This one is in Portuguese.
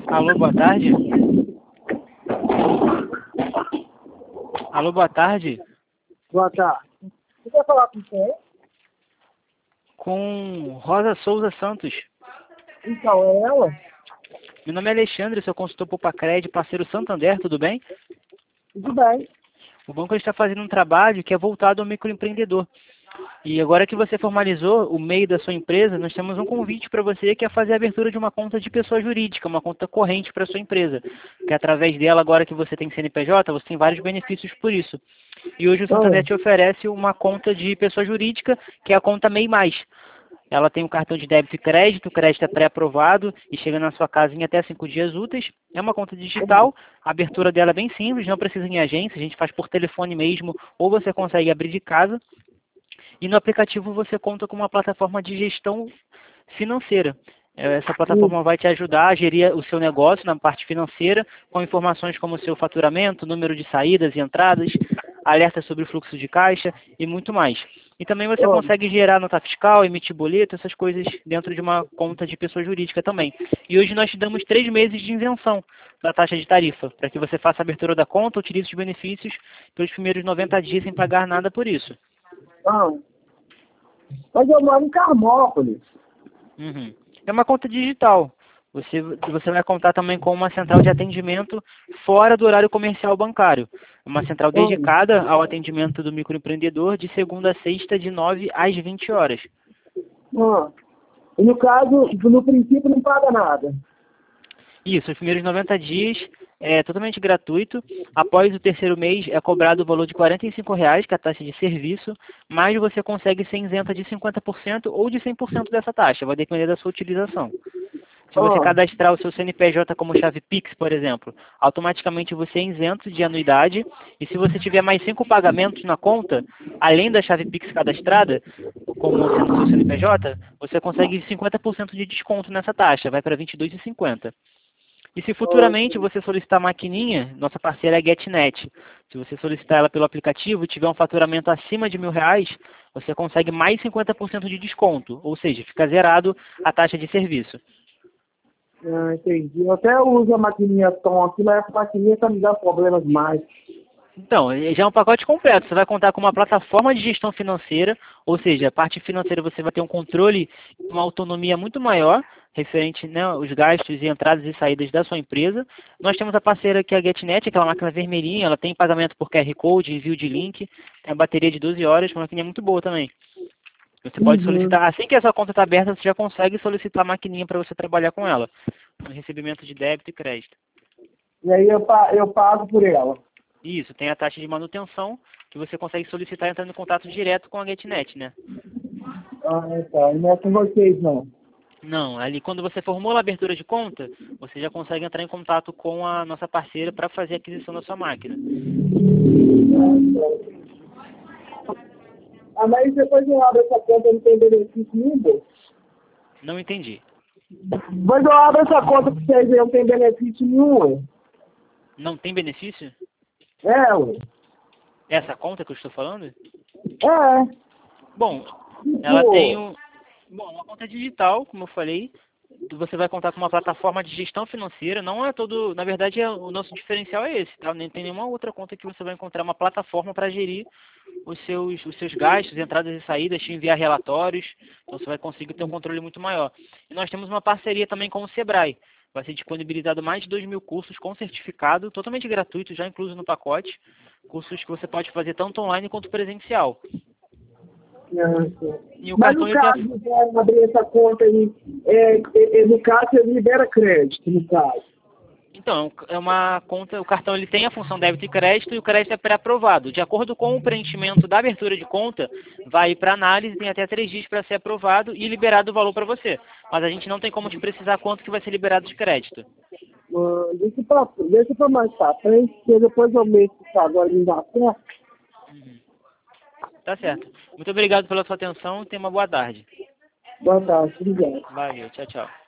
Alô, boa tarde. Alô, boa tarde. Boa tarde. Você quer falar com quem? Com Rosa Souza Santos. Então, é ela? Meu nome é Alexandre, sou consultor Poupa-Cred, parceiro Santander, tudo bem? Tudo bem. O banco está fazendo um trabalho que é voltado ao microempreendedor. E agora que você formalizou o MEI da sua empresa, nós temos um convite para você que é fazer a abertura de uma conta de pessoa jurídica, uma conta corrente para a sua empresa. Que através dela, agora que você tem CNPJ, você tem vários benefícios por isso. E hoje o Santander te oferece uma conta de pessoa jurídica, que é a conta MEI+. Ela tem um cartão de débito e crédito, o crédito é pré-aprovado e chega na sua casa em até 5 dias úteis. É uma conta digital, a abertura dela é bem simples, não precisa ir em agência, a gente faz por telefone mesmo, ou você consegue abrir de casa. E no aplicativo você conta com uma plataforma de gestão financeira. Essa plataforma vai te ajudar a gerir o seu negócio na parte financeira, com informações como o seu faturamento, número de saídas e entradas, alertas sobre o fluxo de caixa e muito mais. E também você consegue gerar nota fiscal, emitir boleto, essas coisas dentro de uma conta de pessoa jurídica também. E hoje nós te damos 3 meses de isenção da taxa de tarifa, para que você faça a abertura da conta, utilize os benefícios pelos primeiros 90 dias sem pagar nada por isso. Mas eu moro em Carmópolis. Uhum. É uma conta digital. Você vai contar também com uma central de atendimento fora do horário comercial bancário. Uma central dedicada ao atendimento do microempreendedor de segunda a sexta, de 9 às 20 horas. E no caso, no princípio não paga nada. Isso, os primeiros 90 dias é totalmente gratuito. Após o terceiro mês é cobrado o valor de R$ 45,00, que é a taxa de serviço, mas você consegue ser isenta de 50% ou de 100% dessa taxa, vai depender da sua utilização. Se você cadastrar o seu CNPJ como chave Pix, por exemplo, automaticamente você é isento de anuidade, e se você tiver mais 5 pagamentos na conta, além da chave Pix cadastrada, como sendo seu CNPJ, você consegue 50% de desconto nessa taxa, vai para R$ 22,50. E se futuramente você solicitar a maquininha, nossa parceira é a GetNet. Se você solicitar ela pelo aplicativo e tiver um faturamento acima de R$ 1.000, você consegue mais 50% de desconto, ou seja, fica zerado a taxa de serviço. Entendi. Eu até uso a maquininha Tom aqui, mas essa maquininha tá me dando problemas mais. Então, já é um pacote completo. Você vai contar com uma plataforma de gestão financeira, ou seja, a parte financeira você vai ter um controle e uma autonomia muito maior, referente, né, aos gastos e entradas e saídas da sua empresa. Nós temos a parceira que é a GetNet, aquela máquina vermelhinha, ela tem pagamento por QR Code, envio de link, tem a bateria de 12 horas, uma maquininha muito boa também. Você pode solicitar, assim que a sua conta está aberta, você já consegue solicitar a maquininha para você trabalhar com ela, no recebimento de débito e crédito. E aí eu pago por ela. Isso, tem a taxa de manutenção que você consegue solicitar entrando em contato direto com a GetNet, né? Tá. E não é com vocês, não. Não, ali quando você formula a abertura de conta, você já consegue entrar em contato com a nossa parceira para fazer a aquisição da sua máquina. Mas depois eu abro essa conta, não tem benefício nenhum. Não entendi. Depois eu abro essa conta pra vocês, não tem benefício nenhum. Não tem benefício? Ué. Essa conta que eu estou falando? É. Bom, ela tem uma conta digital, como eu falei. Você vai contar com uma plataforma de gestão financeira. Não é todo, na verdade, o nosso diferencial é esse, tá? Nem tem nenhuma outra conta que você vai encontrar uma plataforma para gerir os seus gastos, entradas e saídas, te enviar relatórios. Então você vai conseguir ter um controle muito maior. E nós temos uma parceria também com o Sebrae. Vai ser disponibilizado mais de 2.000 cursos com certificado, totalmente gratuito, já incluso no pacote. Cursos que você pode fazer tanto online quanto presencial. E o Mas cartão no ele tem caso de abrir essa conta aí, no caso ele libera crédito, no caso. Então, é uma conta, o cartão ele tem a função débito e crédito, e o crédito é pré-aprovado. De acordo com o preenchimento da abertura de conta, vai para análise, tem até 3 dias para ser aprovado e liberado o valor para você. Mas a gente não tem como te precisar quanto que vai ser liberado de crédito. Deixa pra mais pra frente, porque depois eu mexo isso agora não dá certo. Tá certo. Muito obrigado pela sua atenção e tenha uma boa tarde. Boa tarde, obrigado. Valeu, tchau, tchau.